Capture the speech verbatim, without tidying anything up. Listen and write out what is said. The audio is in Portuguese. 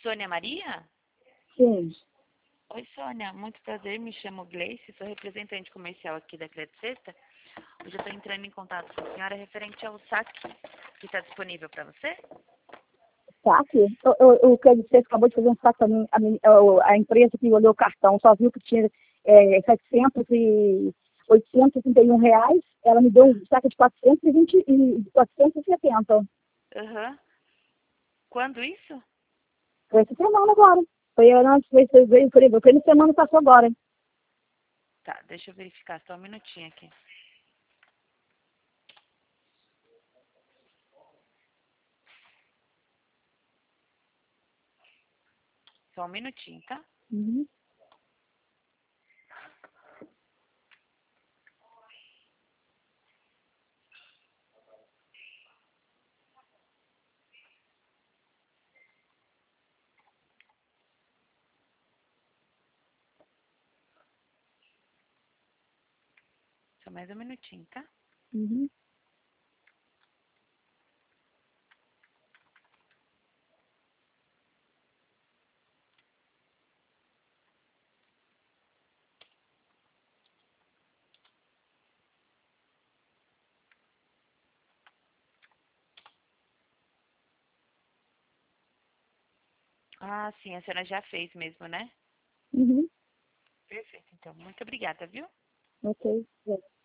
Sônia Maria? Sim. Oi, Sônia. Muito prazer. Me chamo Gleice. Sou representante comercial aqui da Crédito Sexta. Hoje eu estou entrando em contato com a senhora referente ao saque que está disponível para você. Saque? O, o, o Crédito Sexta acabou de fazer um saque para mim. A, mim- a, a empresa que olhou o cartão só viu que tinha é, setecentos e oitocentos e trinta e um reais. Ela me deu um saque de quatrocentos e vinte e quatrocentos e setenta. Aham. Quando isso? Foi essa semana agora. Foi antes, foi, foi, foi, foi, foi na semana que passou agora. Tá, deixa eu verificar só um minutinho aqui. Só um minutinho, tá? Uhum. Só mais um minutinho, tá? Uhum. Ah, sim, a senhora já fez mesmo, né? Uhum. Perfeito, então. Muito obrigada, viu? Ok.